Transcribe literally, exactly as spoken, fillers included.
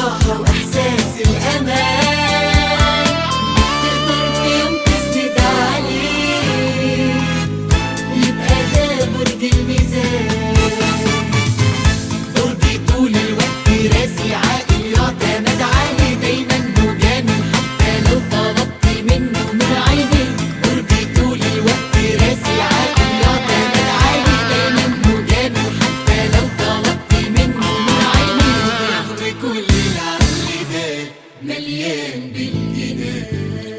الراحة وإحساس الأمان، تقدر في يوم تسند عليه، يبقى ده برج الميزان. برج طول الوقت راسي عاقل يعتمد عليه، دايما مجامل حتى لو طلبت منه من عينيه. برج طول الوقت راسي عاقل يعتمد عليه، دايما مجامل حتى لو طلبت منه من عينيه. رغم كل العقل ده مليان بالجنان.